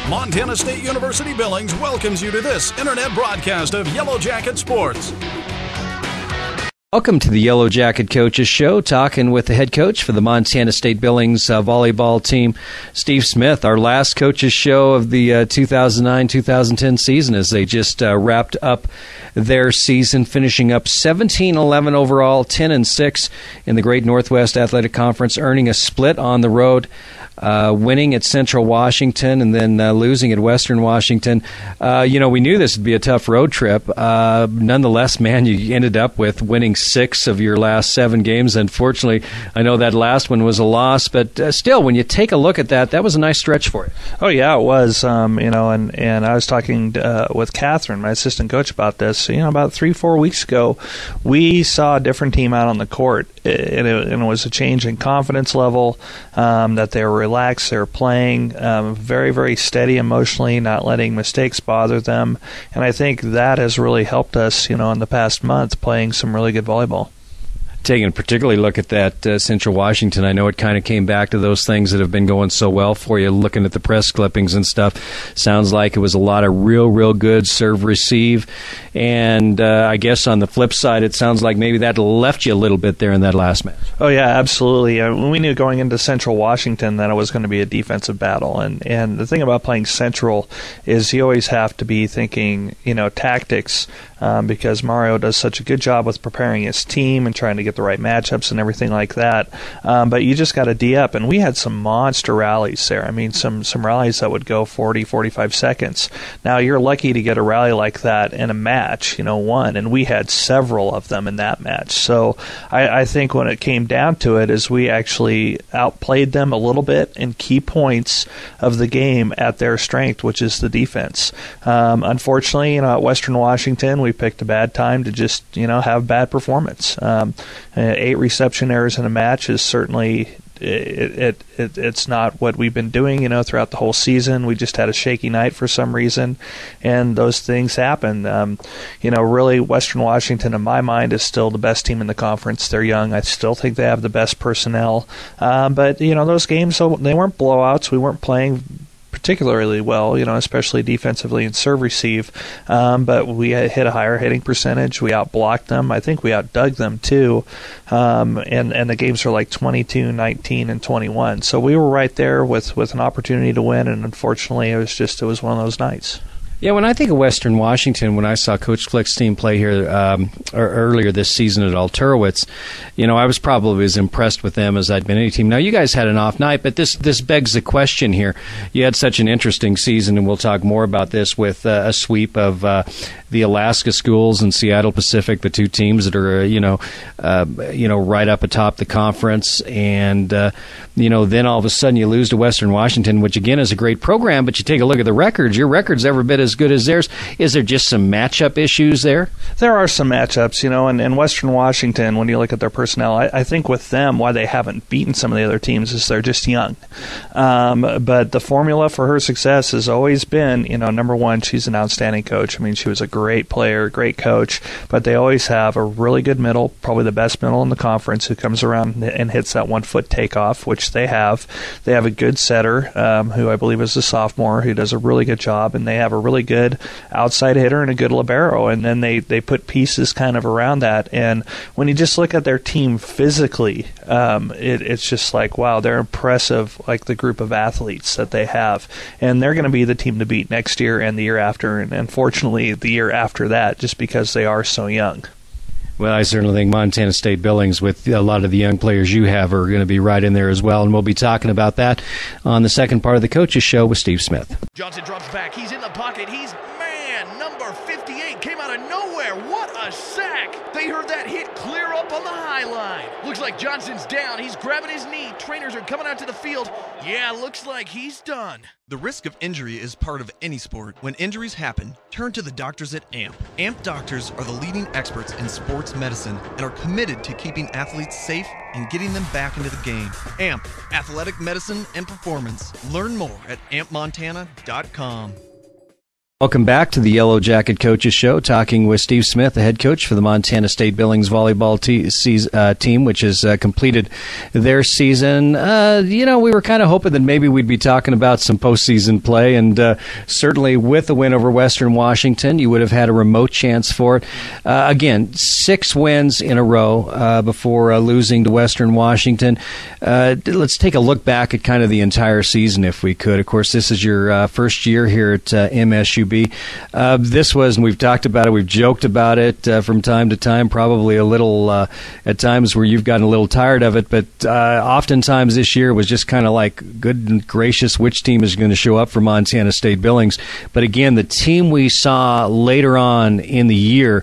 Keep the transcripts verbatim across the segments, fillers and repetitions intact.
Montana State University Billings welcomes you to this internet broadcast of Yellow Jacket Sports. Welcome to the Yellow Jacket Coaches Show, talking with the head coach for the Montana State Billings uh, volleyball team, Steve Smith. Our last coaches show of the uh, two thousand nine two thousand ten season, as they just uh, wrapped up their season, finishing up seventeen eleven overall, ten and six in the Great Northwest Athletic Conference, earning a split on the road. Uh, winning at Central Washington and then uh, losing at Western Washington. Uh, you know, we knew this would be a tough road trip. Uh, nonetheless, man, you ended up with winning six of your last seven games. Unfortunately, I know that last one was a loss, but uh, still, when you take a look at that, that was a nice stretch for you. Oh, yeah, it was. Um, you know, and, and I was talking uh, with Catherine, my assistant coach, about this. You know, about three, four weeks ago, we saw a different team out on the court, and it, and it was a change in confidence level, um, that they were relaxed, they were playing um, very, very steady emotionally, not letting mistakes bother them. And I think that has really helped us, you know, in the past month, playing some really good volleyball. Taking a particularly look at that uh, Central Washington, I know it kind of came back to those things that have been going so well for you, looking at the press clippings and stuff. Sounds like it was a lot of real, real good serve receive. And uh, I guess on the flip side, it sounds like maybe that left you a little bit there in that last match. Oh, yeah, absolutely. Uh, we knew going into Central Washington that it was going to be a defensive battle. And, and the thing about playing Central is you always have to be thinking, you know, tactics, um, because Mario does such a good job with preparing his team and trying to get the right matchups and everything like that. Um, but you just got to D up. And we had some monster rallies there. I mean, some, some rallies that would go forty, forty-five seconds. Now, you're lucky to get a rally like that in a match, you know, one. And we had several of them in that match. So I, I think when it came down to it is we actually outplayed them a little bit in key points of the game at their strength, which is the defense. Um, unfortunately, you know, at Western Washington, we picked a bad time to just, you know, have bad performance. Um, eight reception errors in a match is certainly It, it, it it's not what we've been doing, you know, throughout the whole season. We just had a shaky night for some reason, and those things happen. Um, you know, really, Western Washington, in my mind, is still the best team in the conference. They're young. I still think they have the best personnel. Um, but, you know, those games, they weren't blowouts. We weren't playing particularly well, you know, especially defensively and serve receive. Um, but we hit a higher hitting percentage. We outblocked them. I think we outdug them too. Um, and, and the games were like twenty-two, nineteen, and twenty-one. So we were right there with, with an opportunity to win, and unfortunately it was just, it was one of those nights. Yeah, when I think of Western Washington, when I saw Coach Flick's team play here um, earlier this season at Alterowitz, you know, I was probably as impressed with them as I'd been any team. Now, you guys had an off night, but this this begs the question here. You had such an interesting season, and we'll talk more about this with uh, a sweep of uh, the Alaska schools and Seattle Pacific, the two teams that are, uh, you know, uh, you know, right up atop the conference. And, uh, you know, then all of a sudden you lose to Western Washington, which, again, is a great program, but you take a look at the records. Your record's every bit as good as theirs. Is there just some matchup issues there? There are some matchups, you know, and, and Western Washington, when you look at their personnel, I, I think with them, why they haven't beaten some of the other teams is they're just young. Um, but the formula for her success has always been, you know, number one, she's an outstanding coach. I mean, she was a great player, great coach, but they always have a really good middle, probably the best middle in the conference, who comes around and hits that one-foot takeoff, which they have. They have a good setter, um, who I believe is a sophomore, who does a really good job, and they have a really good outside hitter and a good libero, and then they, they put pieces kind of around that. And when you just look at their team physically, um, it, it's just like, wow, they're impressive, like the group of athletes that they have. And they're going to be the team to beat next year and the year after, and unfortunately the year after that, just because they are so young. Well, I certainly think Montana State Billings, with a lot of the young players you have, are going to be right in there as well, and we'll be talking about that on the second part of the Coaches Show with Steve Smith. Johnson drops back. He's in the pocket. He's, man, number fifty-eight came out of nowhere. What a sack. They heard that hit clear up on the high line. Looks like Johnson's down. He's grabbing his knee. Trainers are coming out to the field. Yeah, looks like he's done. The risk of injury is part of any sport. When injuries happen, turn to the doctors at A M P. A M P doctors are the leading experts in sports medicine and are committed to keeping athletes safe and getting them back into the game. A M P, athletic medicine and performance. Learn more at amp montana dot com. Welcome back to the Yellow Jacket Coaches Show, talking with Steve Smith, the head coach for the Montana State Billings volleyball te- se- uh, team, which has uh, completed their season. Uh, you know, we were kind of hoping that maybe we'd be talking about some postseason play, and uh, certainly with the win over Western Washington, you would have had a remote chance for it. Uh, again, six wins in a row uh, before uh, losing to Western Washington. Uh, let's take a look back at kind of the entire season, if we could. Of course, this is your uh, first year here at uh, M S U. Uh, this was, and we've talked about it, we've joked about it uh, from time to time, probably a little uh, at times where you've gotten a little tired of it, but uh, oftentimes this year was just kind of like, good and gracious, which team is going to show up for Montana State Billings? But again, the team we saw later on in the year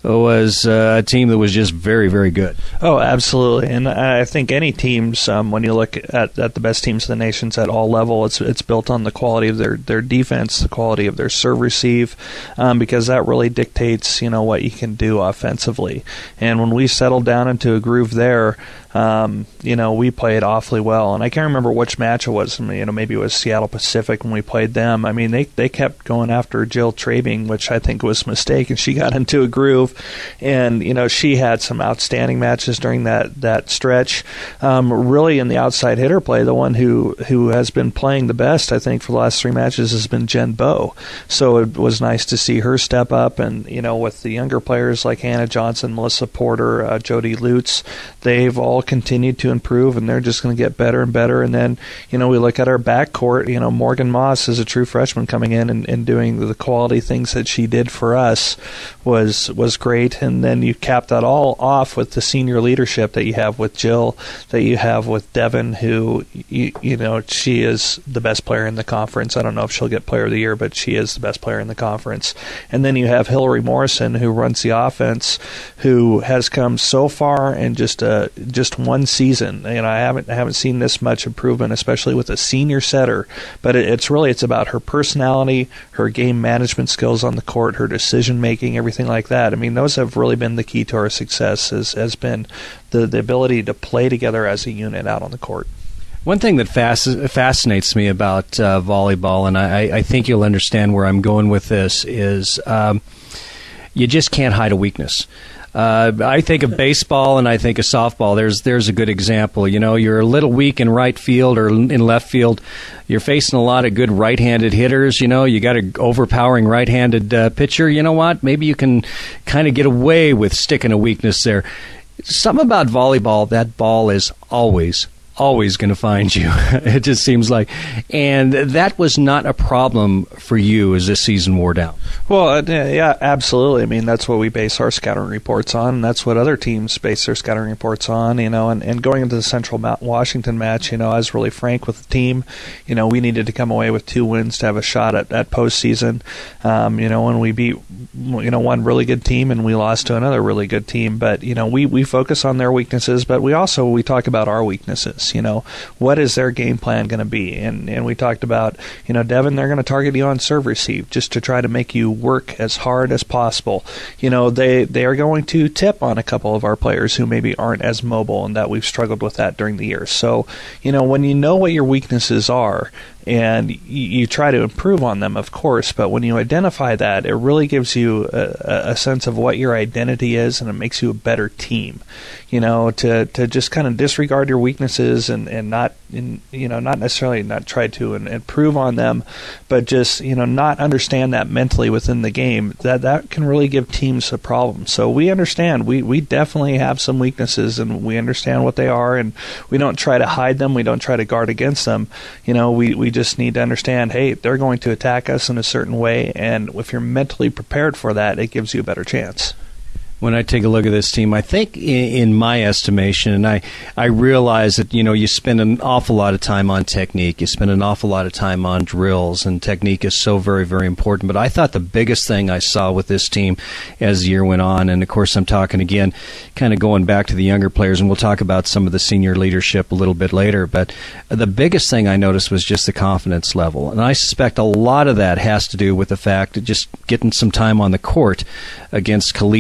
was uh, a team that was just very, very good. Oh, absolutely. And I think any teams, um, when you look at, at the best teams in the nations at all level, it's it's built on the quality of their, their defense, the quality of their serve receive, um, because that really dictates, you know, what you can do offensively. And when we settled down into a groove there, Um, you know, we played awfully well. And I can't remember which match it was. You know, maybe it was Seattle Pacific when we played them. I mean, they, they kept going after Jill Trabing, which I think was a mistake, and she got into a groove. And, you know, she had some outstanding matches during that, that stretch. Um, really, in the outside hitter play, the one who, who has been playing the best, I think, for the last three matches has been Jen Bowe. So it was nice to see her step up. And, you know, with the younger players like Hannah Johnson, Melissa Porter, uh, Jody Lutz, they've all continued to improve, and they're just going to get better and better. And then, you know, we look at our backcourt. You know, Morgan Moss is a true freshman coming in and, and doing the quality things that she did for us was was great. And then you cap that all off with the senior leadership that you have with Jill, that you have with Devin, who, you, you know, she is the best player in the conference. I don't know if she'll get player of the year, but she is the best player in the conference. And then you have Hillary Morrison, who runs the offense, who has come so far in just a just one season. You know, I haven't I haven't seen this much improvement, especially with a senior setter. But it, it's really it's about her personality, her game management skills on the court, her decision making, everything like that. I mean, those have really been the key to our success. Has has been the the ability to play together as a unit out on the court. One thing that fasc- fascinates me about uh, volleyball, and I, I think you'll understand where I'm going with this, is um, you just can't hide a weakness. Uh, I think of baseball and I think of softball. There's there's a good example. You know, you're a little weak in right field or in left field. You're facing a lot of good right-handed hitters. You know, you got an overpowering right-handed uh, pitcher. You know what? Maybe you can kind of get away with sticking a weakness there. Something about volleyball, that ball is always always going to find you. It just seems like. And that was not a problem for you as this season wore down. Well, uh, yeah, absolutely. I mean, that's what we base our scouting reports on, and that's what other teams base their scouting reports on, you know, and, and going into the Central Washington match, you know, I was really frank with the team. You know, we needed to come away with two wins to have a shot at, at postseason. Um, you know, when we beat, you know, one really good team and we lost to another really good team. But, you know, we, we focus on their weaknesses, but we also, we talk about our weaknesses. You know, what is their game plan going to be? And and we talked about, you know, Devin, they're going to target you on serve receive just to try to make you work as hard as possible. You know, they, they are going to tip on a couple of our players who maybe aren't as mobile, and that we've struggled with that during the year. So, you know, when you know what your weaknesses are, and you try to improve on them, of course, but when you identify that, it really gives you a, a sense of what your identity is, and it makes you a better team. You know, to, to just kind of disregard your weaknesses and, and not, in, you know, not necessarily not try to improve on them, but just, you know, not understand that mentally within the game, that, that can really give teams a problem. So we understand, we, we definitely have some weaknesses, and we understand what they are, and we don't try to hide them, we don't try to guard against them. You know, we, we just need to understand, hey, they're going to attack us in a certain way, and if you're mentally prepared for that, it gives you a better chance. When I take a look at this team, I think in, in my estimation, and I, I realize that, you know, you spend an awful lot of time on technique. You spend an awful lot of time on drills, and technique is so very, very important. But I thought the biggest thing I saw with this team as the year went on, and of course I'm talking again, kind of going back to the younger players, and we'll talk about some of the senior leadership a little bit later, but the biggest thing I noticed was just the confidence level. And I suspect a lot of that has to do with the fact of just getting some time on the court against collegiate style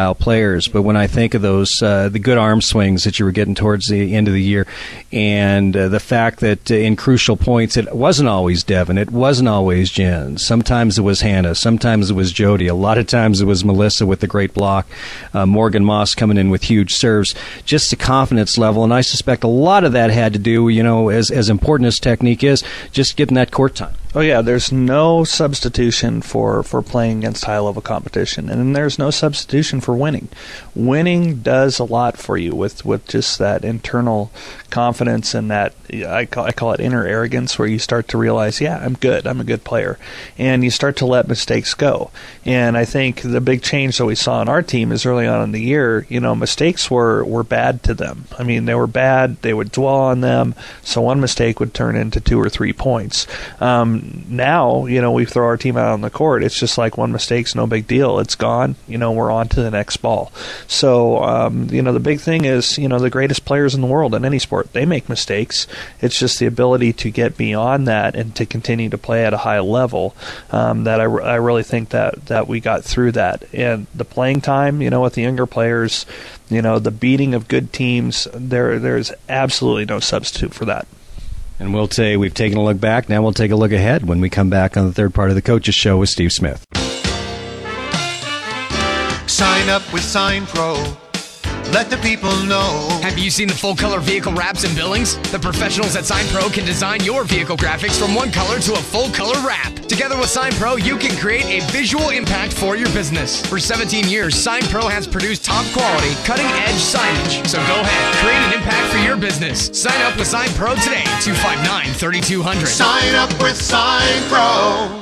style players, but when I think of those, uh, the good arm swings that you were getting towards the end of the year, and uh, the fact that uh, in crucial points, it wasn't always Devin, it wasn't always Jen. Sometimes it was Hannah, sometimes it was Jody, a lot of times it was Melissa with the great block, uh, Morgan Moss coming in with huge serves, just the confidence level, and I suspect a lot of that had to do, you know, as, as important as technique is, just getting that court time. Oh, yeah, there's no substitution for, for playing against high-level competition, and then there's no substitution for winning. Winning does a lot for you with, with just that internal confidence and that, I call, I call it inner arrogance, where you start to realize, yeah, I'm good, I'm a good player, and you start to let mistakes go. And I think the big change that we saw in our team is early on in the year, you know, mistakes were, were bad to them. I mean, they were bad, they would dwell on them, so one mistake would turn into two or three points. Um, Now, you know, we throw our team out on the court. It's just like one mistake's no big deal. It's gone. You know, we're on to the next ball. So, um, you know, the big thing is, you know, the greatest players in the world in any sport, they make mistakes. It's just the ability to get beyond that and to continue to play at a high level um, that I, I really think that, that we got through that. And the playing time, you know, with the younger players, you know, the beating of good teams, there there's absolutely no substitute for that. And we'll say we've taken a look back. Now we'll take a look ahead when we come back on the third part of the Coaches Show with Steve Smith. Sign up with Sign Pro. Let the people know. Have you seen the full-color vehicle wraps in Billings? The professionals at Sign Pro can design your vehicle graphics from one color to a full-color wrap. Together with Sign Pro, you can create a visual impact for your business. For seventeen years, Sign Pro has produced top-quality, cutting-edge signage. So go ahead, create an impact for your business. Sign up with Sign Pro today, two five nine, three two zero zero. Sign up with Sign Pro.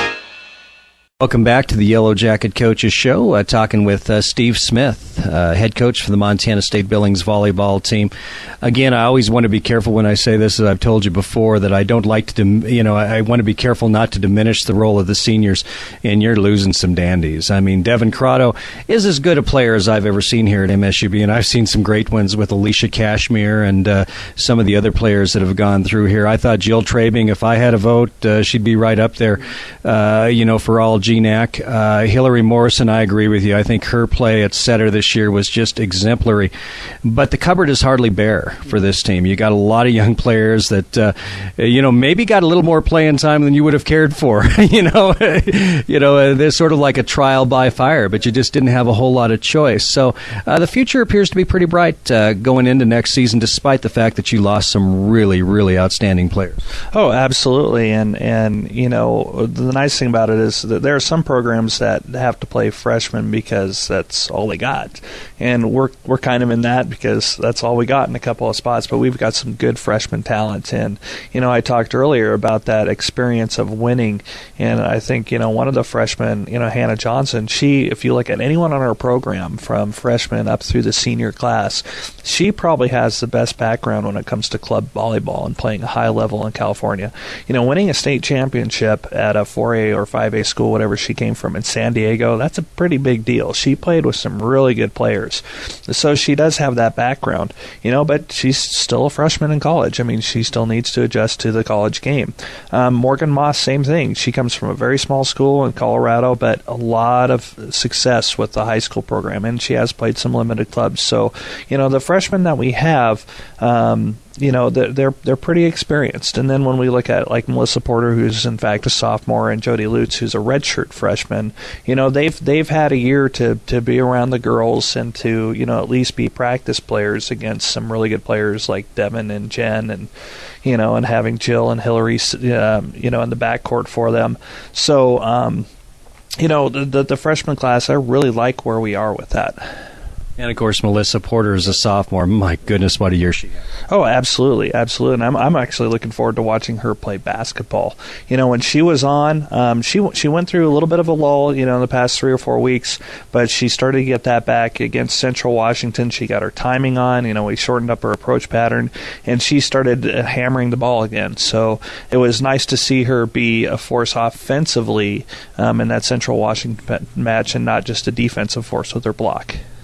Welcome back to the Yellow Jacket Coaches Show, uh, talking with uh, Steve Smith, uh, head coach for the Montana State Billings volleyball team. Again, I always want to be careful when I say this, as I've told you before, that I don't like to, dim- you know, I, I want to be careful not to diminish the role of the seniors, and you're losing some dandies. I mean, Devin Crotto is as good a player as I've ever seen here at M S U B, and I've seen some great ones with Alicia Cashmere and uh, some of the other players that have gone through here. I thought Jill Trabing, if I had a vote, uh, she'd be right up there, uh, you know, for all G N A C. Uh, Hillary Morrison, I agree with you. I think her play at setter this year was just exemplary. But the cupboard is hardly bare for this team. You got a lot of young players that, uh, you know, maybe got a little more playing time than you would have cared for. you know, you know, uh, they're sort of like a trial by fire, but you just didn't have a whole lot of choice. So uh, the future appears to be pretty bright uh, going into next season, despite the fact that you lost some really, really outstanding players. Oh, absolutely. And, and you know, the nice thing about it is that there are some programs that have to play freshmen because that's all they got, and we're we're kind of in that because that's all we got in a couple of spots. But we've got some good freshman talent, and you know I talked earlier about that experience of winning, and I think you know one of the freshmen, you know Hannah Johnson, she if you look at anyone on our program from freshman up through the senior class, she probably has the best background when it comes to club volleyball and playing a high level in California. You know, winning a state championship at a four A or five A school, whatever she came from in San Diego, that's a pretty big deal. She played with some really good players. So she does have that background, you know, but she's still a freshman in college. I mean, she still needs to adjust to the college game. Um, Morgan Moss, same thing. She comes from a very small school in Colorado, but a lot of success with the high school program, and she has played some limited clubs. So, you know, the freshmen that we have, um, you know, they're, they're they're pretty experienced. And then when we look at like Melissa Porter, who's in fact a sophomore, and Jody Lutz, who's a redshirt freshman, you know, they've they've had a year to, to be around the girls and to, you know, at least be practice players against some really good players like Devin and Jen, and you know, and having Jill and Hillary, um, you know, in the backcourt for them. So, um, you know, the, the the freshman class, I really like where we are with that. And, of course, Melissa Porter is a sophomore. My goodness, what a year she had. Oh, absolutely, absolutely. And I'm I'm actually looking forward to watching her play basketball. You know, when she was on, um, she she went through a little bit of a lull, you know, in the past three or four weeks, but she started to get that back against Central Washington. She got her timing on. You know, we shortened up her approach pattern, and she started hammering the ball again. So it was nice to see her be a force offensively um, in that Central Washington match and not just a defensive force with her block.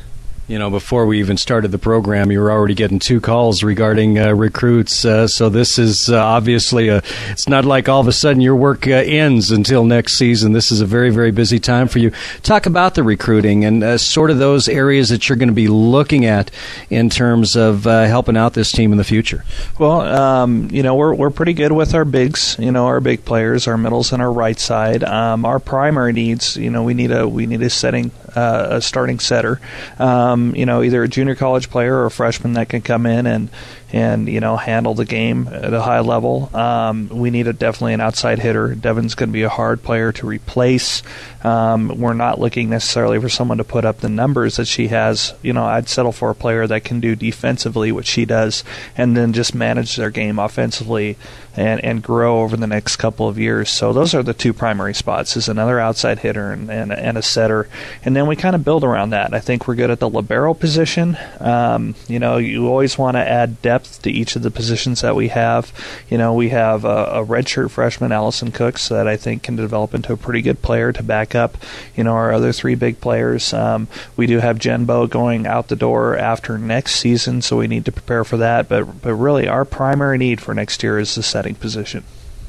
You know, before we even started the program, you were already getting two calls regarding uh, recruits. Uh, so this is uh, obviously a, it's not like all of a sudden your work uh, ends until next season. This is a very, very busy time for you. Talk about the recruiting and uh, sort of those areas that you're going to be looking at in terms of uh, helping out this team in the future. Well, um, you know, we're we're pretty good with our bigs, you know, our big players, our middles and our right side. Um, our primary needs, you know, we need a we need a setting uh, a starting setter. Um, You know, either a junior college player or a freshman that can come in and, and you know, handle the game at a high level. Um, we need a, definitely an outside hitter. Devin's going to be a hard player to replace. Um, we're not looking necessarily for someone to put up the numbers that she has. You know, I'd settle for a player that can do defensively what she does and then just manage their game offensively and, and grow over the next couple of years. So those are the two primary spots, is another outside hitter and, and, and a setter. And then we kind of build around that. I think we're good at the libero position. Um, you know, you always want to add depth to each of the positions that we have. You know, we have a, a redshirt freshman, Allison Cooks, that I think can develop into a pretty good player to back up, you know, our other three big players. Um, we do have Jenbo going out the door after next season, so we need to prepare for that. But, but really, our primary need for next year is the setting position.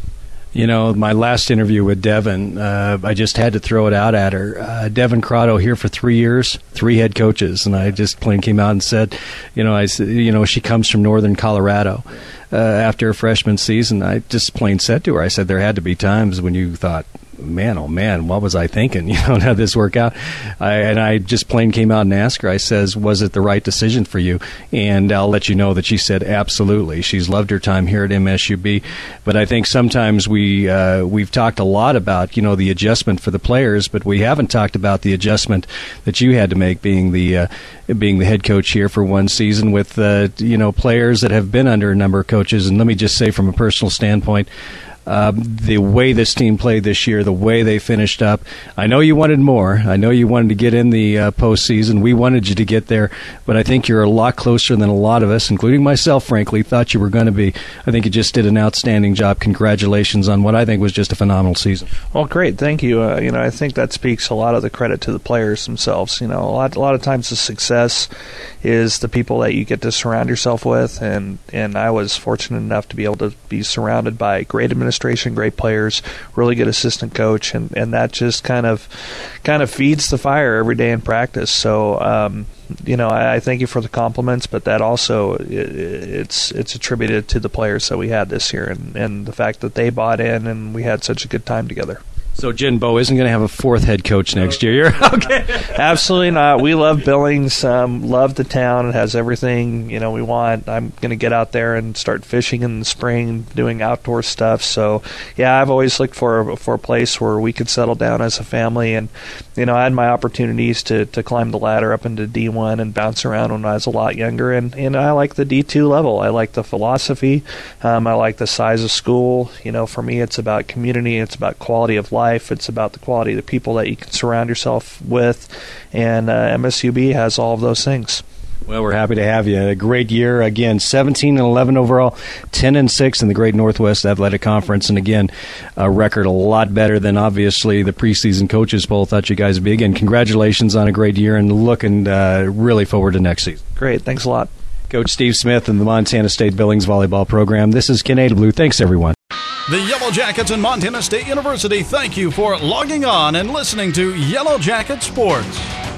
You know, my last interview with Devin, uh, I just had to throw it out at her. Uh, Devin Crotto here for three years, three head coaches, and I just plain came out and said, you know, I, you know, she comes from northern Colorado. Uh, after her freshman season, I just plain said to her, I said, there had to be times when you thought, man, oh man, what was I thinking? You know, how this work out? I, and I just plain came out and asked her, I says, was it the right decision for you? And I'll let you know that she said absolutely. She's loved her time here at M S U B. But I think sometimes we, uh, we've talked a lot about, you know, the adjustment for the players, but we haven't talked about the adjustment that you had to make being the, uh, being the head coach here for one season with, uh, you know, players that have been under a number of coaches. And let me just say from a personal standpoint, Um, the way this team played this year, the way they finished up. I know you wanted more. I know you wanted to get in the uh, postseason. We wanted you to get there, but I think you're a lot closer than a lot of us, including myself, frankly, thought you were going to be. I think you just did an outstanding job. Congratulations on what I think was just a phenomenal season. Well, great. Thank you. Uh, you know, I think that speaks a lot of the credit to the players themselves. You know, a lot, a lot of times the success is the people that you get to surround yourself with, and, and I was fortunate enough to be able to be surrounded by great administrators, great players, really good assistant coach, and, and that just kind of kind of feeds the fire every day in practice. So, um, you know, I, I thank you for the compliments, but that also it, it's it's attributed to the players that we had this year and, and the fact that they bought in and we had such a good time together. So Jenbo isn't going to have a fourth head coach next year. You're okay. Absolutely not. We love Billings, um, love the town. It has everything, you know, we want. I'm going to get out there and start fishing in the spring, doing outdoor stuff. So, yeah, I've always looked for, for a place where we could settle down as a family. And, you know, I had my opportunities to, to climb the ladder up into D one and bounce around when I was a lot younger. And, and I like the D two level. I like the philosophy. Um, I like the size of school. You know, for me, it's about community. It's about quality of life. It's about the quality of the people that you can surround yourself with, and uh, M S U B has all of those things. Well, we're happy to have you. A great year. Again, seventeen and eleven overall, ten and six in the Great Northwest Athletic Conference. And again, a record a lot better than obviously the preseason coaches poll thought you guys would be. Again, congratulations on a great year and looking uh, really forward to next season. Great. Thanks a lot. Coach Steve Smith and the Montana State Billings volleyball program. This is Ken Adeblue. Thanks, everyone. The Yellow Jackets and Montana State University thank you for logging on and listening to Yellow Jacket Sports.